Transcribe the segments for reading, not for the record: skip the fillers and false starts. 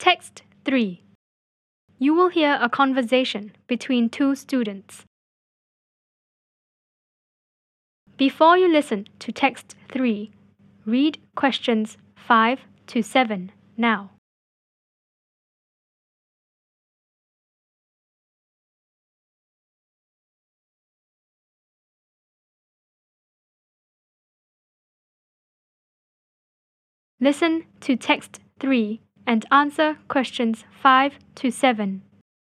Text 3. You will hear a conversation between two students. Before you listen to text 3, read questions 5 to 7 now. Listen to text 3 and answer questions 5 to 7.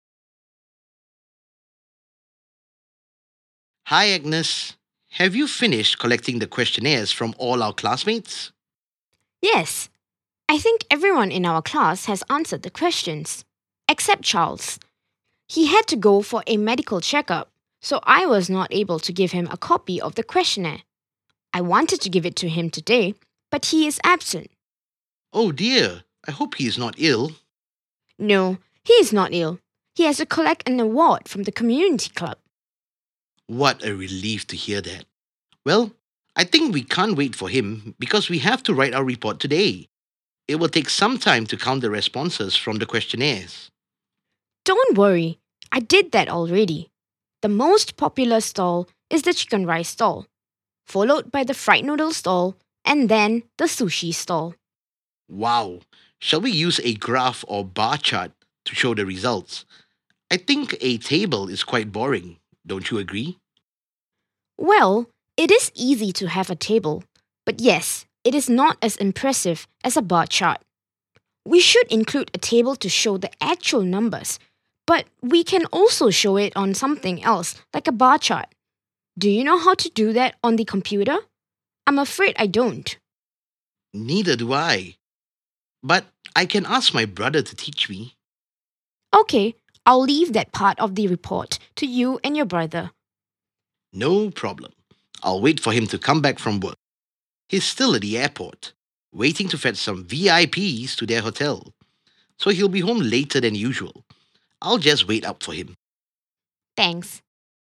Hi, Agnes. Have you finished collecting the questionnaires from all our classmates? Yes, I think everyone in our class has answered the questions, except Charles. He had to go for a medical checkup, so I was not able to give him a copy of the questionnaire. I wanted to give it to him today, but he is absent. Oh dear, I hope he is not ill. No, he is not ill. He has to collect an award from the community club. What a relief to hear that. Well, I think we can't wait for him because we have to write our report today. It will take some time to count the responses from the questionnaires. Don't worry, I did that already. The most popular stall is the chicken rice stall, followed by the fried noodle stall, and then the sushi stall. Wow, shall we use a graph or bar chart to show the results? I think a table is quite boring, don't you agree? Well, it is easy to have a table, but yes, it is not as impressive as a bar chart. We should include a table to show the actual numbers, but we can also show it on something else like a bar chart. Do you know how to do that on the computer? I'm afraid I don't. Neither do I. But I can ask my brother to teach me. Okay, I'll leave that part of the report to you and your brother. No problem. I'll wait for him to come back from work. He's still at the airport, waiting to fetch some VIPs to their hotel. So he'll be home later than usual. I'll just wait up for him. Thanks.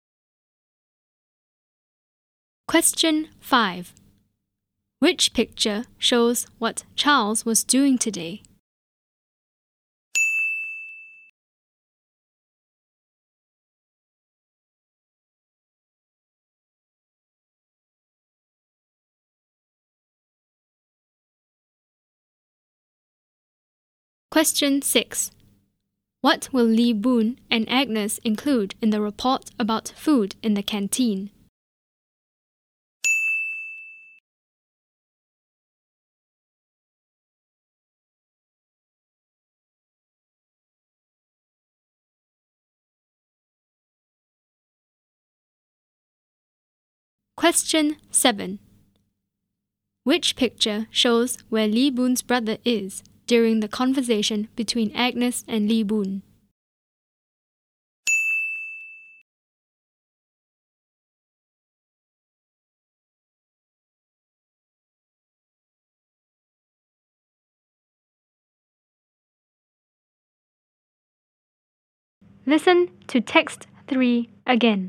Question 5. Which picture shows what Charles was doing today? Question 6. What will Lee Boon and Agnes include in the report about food in the canteen? Question 7. Which picture shows where Lee Boon's brother is during the conversation between Agnes and Lee Boon? Listen to text 3 again.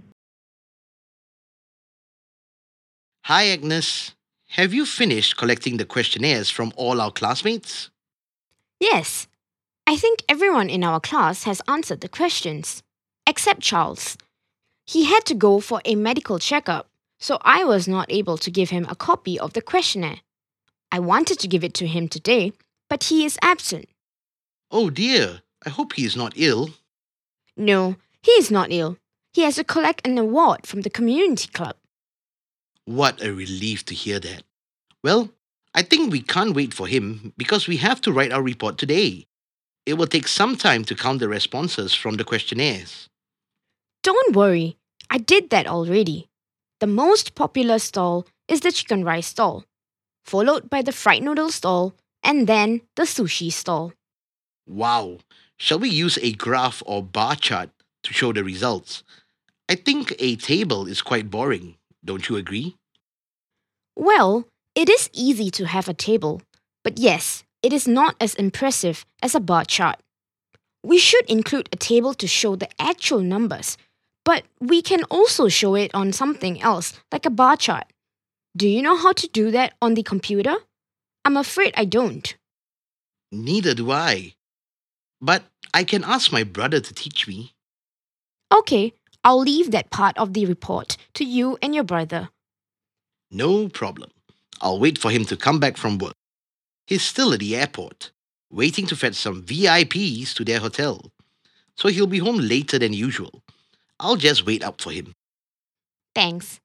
Hi, Agnes. Have you finished collecting the questionnaires from all our classmates? Yes, I think everyone in our class has answered the questions, except Charles. He had to go for a medical checkup, so I was not able to give him a copy of the questionnaire. I wanted to give it to him today, but he is absent. Oh dear, I hope he is not ill. No, he is not ill. He has to collect an award from the community club. What a relief to hear that. Well, I think we can't wait for him because we have to write our report today. It will take some time to count the responses from the questionnaires. Don't worry, I did that already. The most popular stall is the chicken rice stall, followed by the fried noodle stall, and then the sushi stall. Wow, shall we use a graph or bar chart to show the results? I think a table is quite boring, don't you agree? Well, it is easy to have a table, but yes, it is not as impressive as a bar chart. We should include a table to show the actual numbers, but we can also show it on something else like a bar chart. Do you know how to do that on the computer? I'm afraid I don't. Neither do I. But I can ask my brother to teach me. Okay, I'll leave that part of the report to you and your brother. No problem. I'll wait for him to come back from work. He's still at the airport, waiting to fetch some VIPs to their hotel. So he'll be home later than usual. I'll just wait up for him. Thanks.